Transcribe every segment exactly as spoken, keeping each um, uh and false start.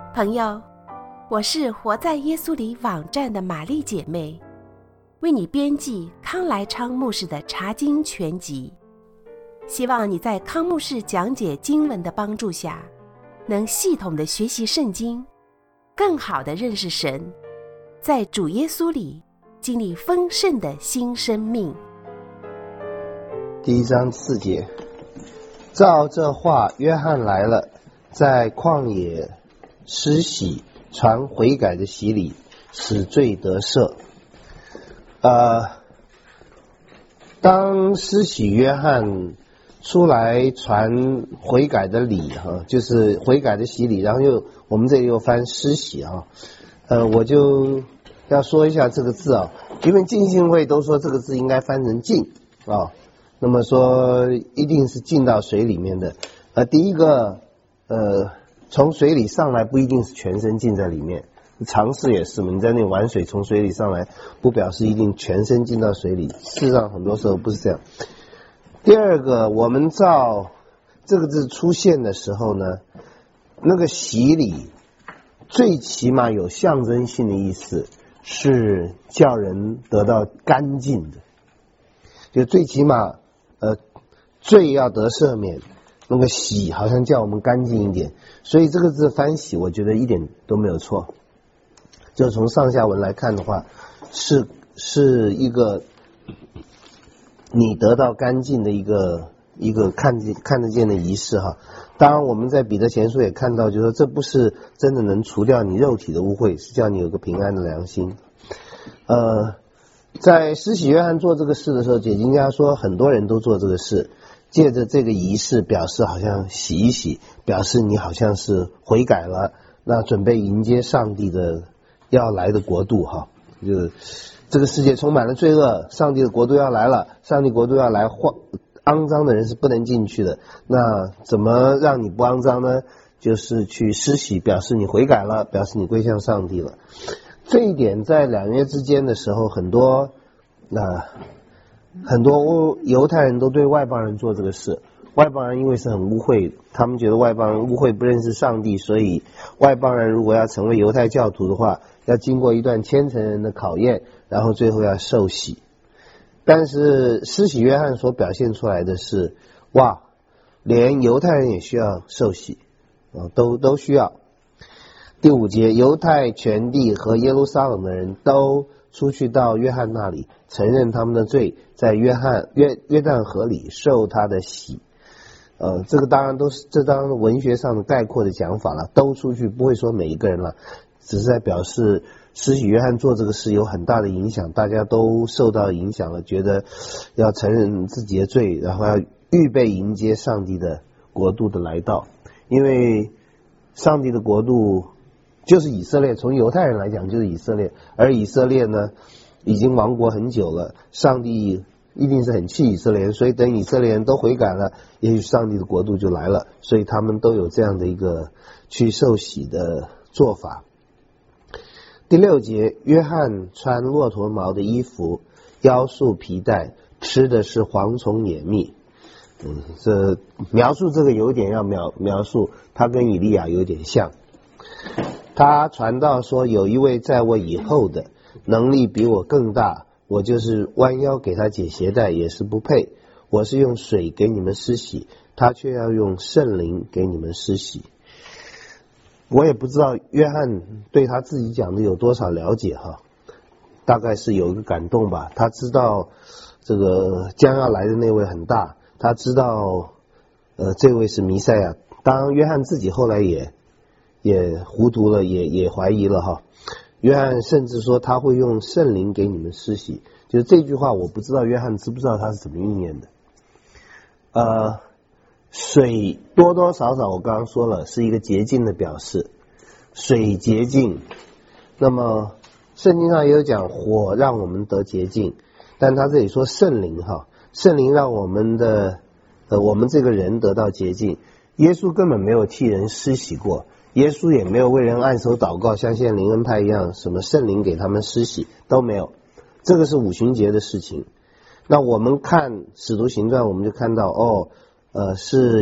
朋友，我是活在耶稣里网站的玛丽姐妹，为你编辑康来昌牧师的查经全集，希望你在康牧师讲解经文的帮助下，能系统的学习圣经，更好的认识神，在主耶稣里经历丰盛的新生命。 第一章四节，照这话，约翰来了，在旷野施洗，传悔改的洗礼，使罪得赦。呃，当施洗约翰出来传悔改的礼哈，就是悔改的洗礼，然后又我们这里又翻施洗啊，呃，我就要说一下这个字啊，因为浸信会都说这个字应该翻成浸啊，那么说一定是浸到水里面的。呃，第一个呃。从水里上来不一定是全身浸在里面，尝试也是嘛，你在那玩水从水里上来不表示一定全身浸到水里，事实上很多时候不是这样。第二个，我们照这个字出现的时候呢，那个洗礼最起码有象征性的意思，是叫人得到干净的，就最起码呃罪要得赦免，那个洗好像叫我们干净一点，所以这个字翻洗我觉得一点都没有错，就从上下文来看的话，是是一个你得到干净的一个一个看见看得见的仪式哈。当然我们在彼得前书也看到，就是说这不是真的能除掉你肉体的污秽，是叫你有个平安的良心。呃，在施洗约翰做这个事的时候，解经家说很多人都做这个事，借着这个仪式表示好像洗一洗，表示你好像是悔改了，那准备迎接上帝的要来的国度哈。就这个世界充满了罪恶，上帝的国度要来了，上帝国度要来，肮脏的人是不能进去的。那怎么让你不肮脏呢？就是去施洗，表示你悔改了，表示你归向上帝了。这一点在两约之间的时候，很多那、呃很多犹太人都对外邦人做这个事，外邦人因为是很污秽，他们觉得外邦人污秽不认识上帝，所以外邦人如果要成为犹太教徒的话，要经过一段千层人的考验，然后最后要受洗。但是施洗约翰所表现出来的是，哇，连犹太人也需要受洗，都都需要。第五节，犹太全地和耶路撒冷的人都出去到约翰那里，承认他们的罪，在约翰约约旦河里受他的洗。呃，这个当然都是这当然文学上的概括的讲法了，都出去不会说每一个人了，只是在表示施洗约翰做这个事有很大的影响，大家都受到影响了，觉得要承认自己的罪，然后要预备迎接上帝的国度的来到，因为上帝的国度就是以色列，从犹太人来讲就是以色列，而以色列呢已经亡国很久了，上帝一定是很气以色列人，所以等以色列人都悔改了，也许上帝的国度就来了，所以他们都有这样的一个去受洗的做法。第六节，约翰穿骆驼毛的衣服，腰束皮带，吃的是蝗虫野蜜。嗯，这描述这个有点要描描述他跟以利亚有点像。他传道说，有一位在我以后的，能力比我更大，我就是弯腰给他解鞋带也是不配。我是用水给你们施洗，他却要用圣灵给你们施洗。我也不知道约翰对他自己讲的有多少了解哈，大概是有一个感动吧。他知道这个将要来的那位很大，他知道呃这位是弥赛亚。当然约翰自己后来也也糊涂了，也也怀疑了哈。约翰甚至说他会用圣灵给你们施洗，就是这句话我不知道约翰知不知道他是怎么应验的。呃水多多少少我刚刚说了是一个洁净的表示，水洁净，那么圣经上也有讲火让我们得洁净，但他这里说圣灵哈，圣灵让我们的呃我们这个人得到洁净。耶稣根本没有替人施洗过，耶稣也没有为人按手祷告，像现在灵恩派一样什么圣灵给他们施洗都没有，这个是五旬节的事情。那我们看使徒行传，我们就看到哦呃是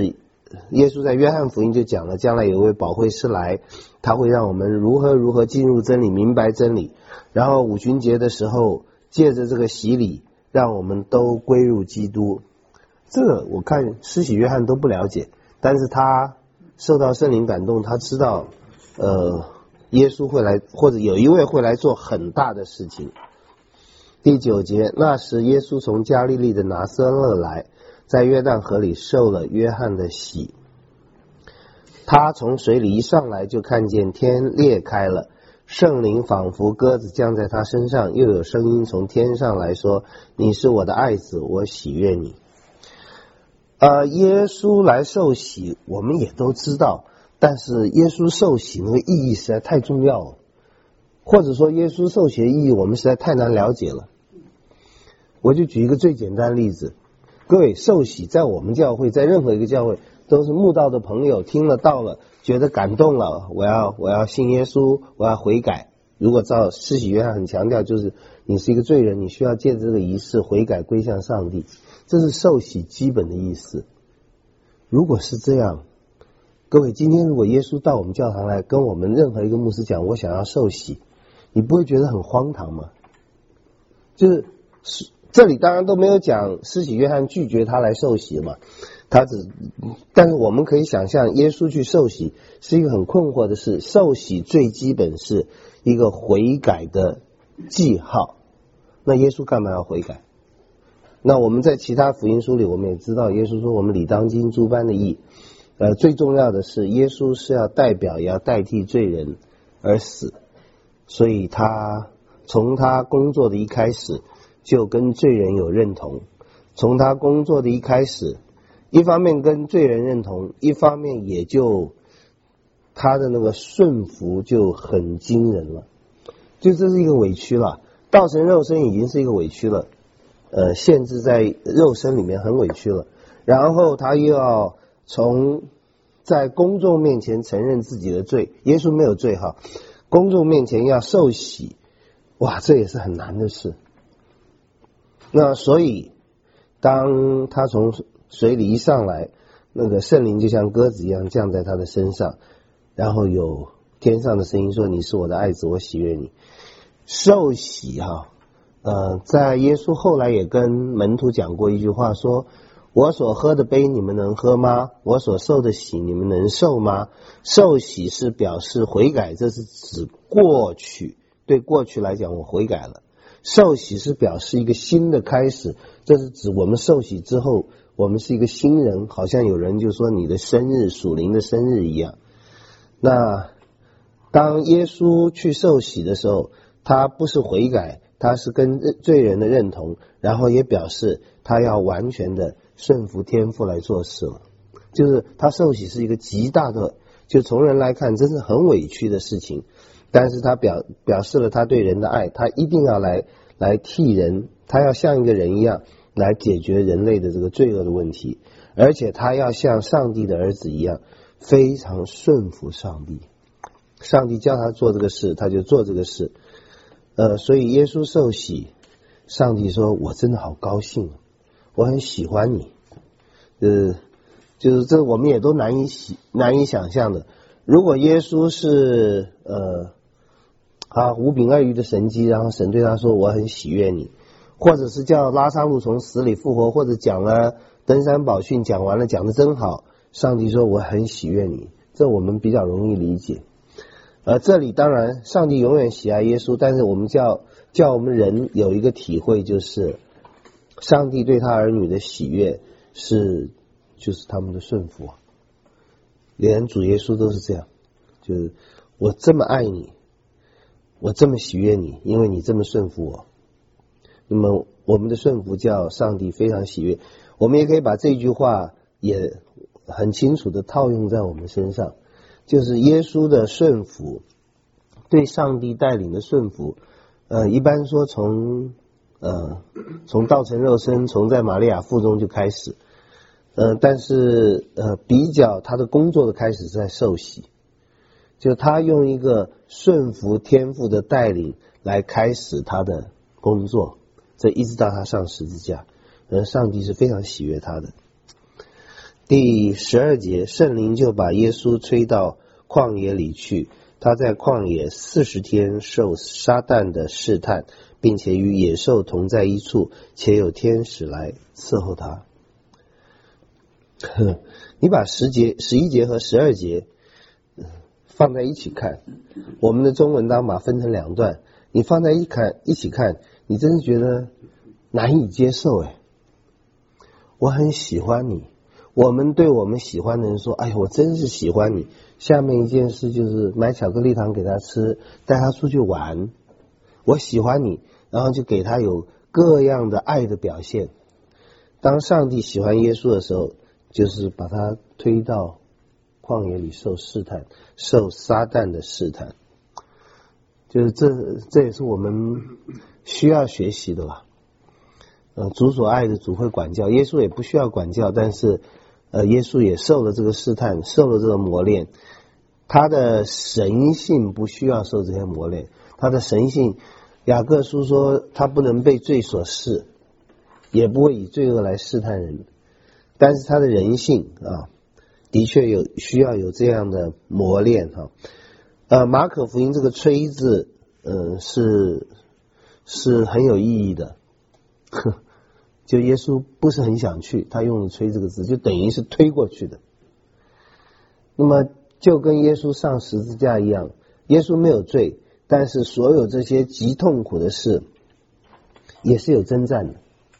耶稣在约翰福音就讲了，将来有一位保惠师来，他会让我们如何如何进入真理，明白真理。然后五旬节的时候，借着这个洗礼，让我们都归入基督。这个我看施洗约翰都不了解，但是他受到圣灵感动，他知道呃耶稣会来，或者有一位会来做很大的事情。第九节，那时耶稣从加利利的拿撒勒来，在约旦河里受了约翰的洗。他从水里一上来，就看见天裂开了，圣灵仿佛鸽子降在他身上，又有声音从天上来说，你是我的爱子，我喜悦你。呃，耶稣来受洗我们也都知道，但是耶稣受洗那个意义实在太重要了，或者说耶稣受洗的意义我们实在太难了解了。我就举一个最简单的例子，各位，受洗在我们教会，在任何一个教会，都是慕道的朋友听了道了，觉得感动了，我要我要信耶稣，我要悔改。如果照施洗约翰很强调，就是你是一个罪人，你需要借着这个仪式悔改归向上帝，这是受洗基本的意思。如果是这样，各位，今天如果耶稣到我们教堂来跟我们任何一个牧师讲我想要受洗，你不会觉得很荒唐吗？就是这里当然都没有讲施洗约翰拒绝他来受洗嘛，他只但是我们可以想象耶稣去受洗是一个很困惑的事。受洗最基本是一个悔改的记号，那耶稣干嘛要悔改？那我们在其他福音书里我们也知道，耶稣说我们理当尽诸般的义，呃，最重要的是耶稣是要代表也要代替罪人而死，所以他从他工作的一开始就跟罪人有认同，从他工作的一开始，一方面跟罪人认同，一方面也就他的那个顺服就很惊人了，就这是一个委屈了，道成肉身已经是一个委屈了，呃，限制在肉身里面很委屈了，然后他又要从在公众面前承认自己的罪，耶稣没有罪哈，公众面前要受洗，哇，这也是很难的事。那所以当他从水里一上来，那个圣灵就像鸽子一样降在他的身上，然后有天上的声音说，你是我的爱子，我喜悦你。受洗哈、啊，呃，在耶稣后来也跟门徒讲过一句话，说我所喝的杯你们能喝吗？我所受的洗你们能受吗？受洗是表示悔改，这是指过去，对过去来讲我悔改了。受洗是表示一个新的开始，这是指我们受洗之后我们是一个新人，好像有人就说你的生日，属灵的生日一样。那当耶稣去受洗的时候，他不是悔改，他是跟罪人的认同，然后也表示他要完全的顺服天父来做事了。就是他受洗是一个极大的，就从人来看真是很委屈的事情，但是他表表示了他对人的爱，他一定要来来替人，他要像一个人一样来解决人类的这个罪恶的问题，而且他要像上帝的儿子一样非常顺服上帝，上帝叫他做这个事他就做这个事。呃，所以耶稣受洗，上帝说我真的好高兴，我很喜欢你，呃，就是这我们也都难以喜难以想象的。如果耶稣是呃啊五饼二鱼的神迹，然后神对他说我很喜悦你，或者是叫拉撒路从死里复活，或者讲了登山宝训，讲完了讲得真好，上帝说我很喜悦你，这我们比较容易理解。而这里当然上帝永远喜爱耶稣，但是我们叫叫我们人有一个体会，就是上帝对他儿女的喜悦是就是他们的顺服，连主耶稣都是这样，就是我这么爱你，我这么喜悦你，因为你这么顺服我。那么我们的顺服叫上帝非常喜悦。我们也可以把这句话也很清楚的套用在我们身上，就是耶稣的顺服，对上帝带领的顺服，呃，一般说从呃从道成肉身，从在玛利亚腹中就开始，呃，但是呃比较他的工作的开始是在受洗，就他用一个顺服天父的带领来开始他的工作，这一直到他上十字架，而上帝是非常喜悦他的。 第十二节，圣灵就把耶稣吹到旷野里去，他在旷野四十天受撒旦的试探，并且与野兽同在一处，且有天使来伺候他。你把十节、十一节和十二节放在一起看，我们的中文当把分成两段，你放在一看一起看，你真是觉得难以接受哎。我很喜欢你，我们对我们喜欢的人说，哎呀，我真是喜欢你。下面一件事就是买巧克力糖给他吃，带他出去玩。我喜欢你，然后就给他有各样的爱的表现。当上帝喜欢耶稣的时候，就是把他推到旷野里受试探，受撒旦的试探。就是这这也是我们需要学习的吧。呃，主所爱的主会管教，耶稣也不需要管教，但是呃，耶稣也受了这个试探，受了这个磨练。他的神性不需要受这些磨练，他的神性，雅各书说他不能被罪所试，也不会以罪恶来试探人，但是他的人性啊，的确有需要有这样的磨练哈。呃，马可福音这个吹字，呃，是是很有意义的。就耶稣不是很想去，他用了吹这个字，就等于是推过去的。那么就跟耶稣上十字架一样，耶稣没有罪，但是所有这些极痛苦的事也是有征战的。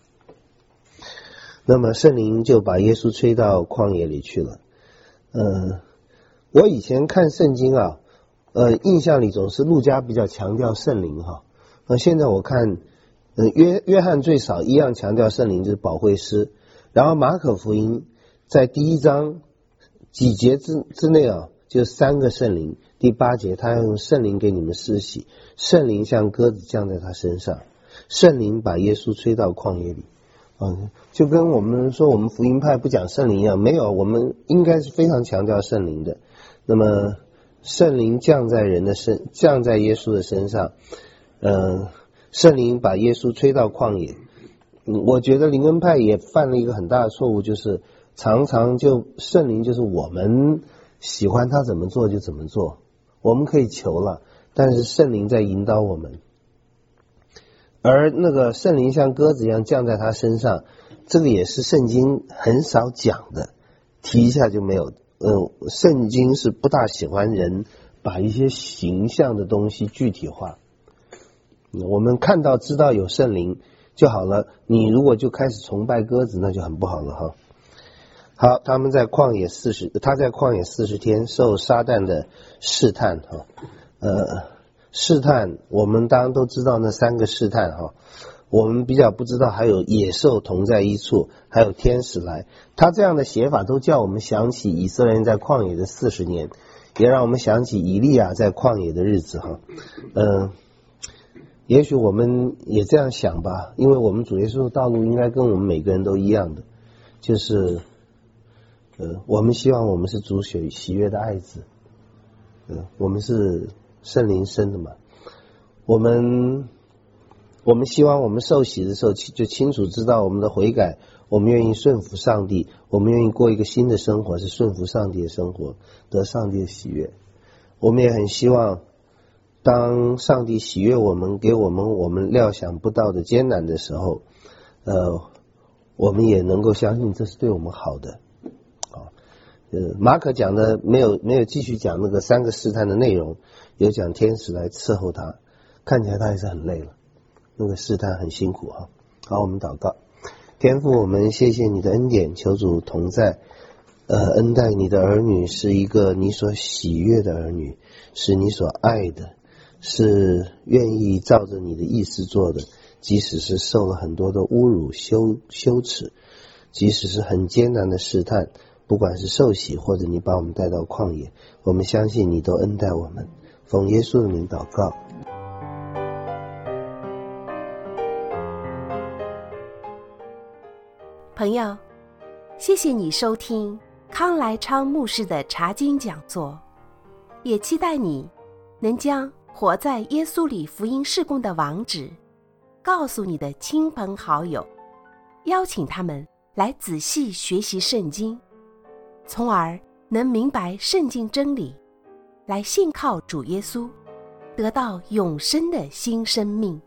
那么圣灵就把耶稣吹到旷野里去了。呃，我以前看圣经啊，呃，印象里总是路加比较强调圣灵哈。呃，现在我看呃，约约翰最少一样强调圣灵，就是保惠师。然后马可福音在第一章几节之之内啊，就三个圣灵。第八节他要用圣灵给你们施洗，圣灵像鸽子降在他身上，圣灵把耶稣吹到旷野里。嗯，就跟我们说我们福音派不讲圣灵一样，没有，我们应该是非常强调圣灵的。那么圣灵降在人的身，降在耶稣的身上，呃。圣灵把耶稣吹到旷野。我觉得灵恩派也犯了一个很大的错误，就是常常就圣灵就是我们喜欢他怎么做就怎么做，我们可以求了，但是圣灵在引导我们。而那个圣灵像鸽子一样降在他身上，这个也是圣经很少讲的，提一下就没有。呃，圣经是不大喜欢人把一些形象的东西具体化。我们看到知道有圣灵就好了，你如果就开始崇拜鸽子，那就很不好了哈。好，他们在旷野四十，他在旷野四十天受撒旦的试探哈。呃，试探我们当然都知道那三个试探哈，我们比较不知道还有野兽同在一处，还有天使来。他这样的写法都叫我们想起以色列人在旷野的四十年，也让我们想起以利亚在旷野的日子哈。嗯、呃。也许我们也这样想吧，因为我们主耶稣的道路应该跟我们每个人都一样的，就是呃，我们希望我们是主喜喜悦的爱子，呃，我们是圣灵生的嘛，我们我们希望我们受洗的时候就清楚知道我们的悔改，我们愿意顺服上帝，我们愿意过一个新的生活，是顺服上帝的生活，得上帝的喜悦。我们也很希望当上帝喜悦我们，给我们我们料想不到的艰难的时候，呃，我们也能够相信这是对我们好的。啊，呃，马可讲的没有没有继续讲那个三个试探的内容，有讲天使来伺候他，看起来他也是很累了，那个试探很辛苦哈。好，我们祷告。天父，我们谢谢你的恩典，求主同在，呃，恩待你的儿女是一个你所喜悦的儿女，是你所爱的，是愿意照着你的意思做的，即使是受了很多的侮辱羞羞耻，即使是很艰难的试探，不管是受洗或者你把我们带到旷野，我们相信你都恩待我们。奉耶稣的名祷告。 朋友，谢谢你收听康来昌牧师的查经讲座，也期待你能将活在耶稣里福音事工的网址告诉你的亲朋好友，邀请他们来仔细学习圣经， 从而能明白圣经真理，来信靠主耶稣，得到永生的新生命。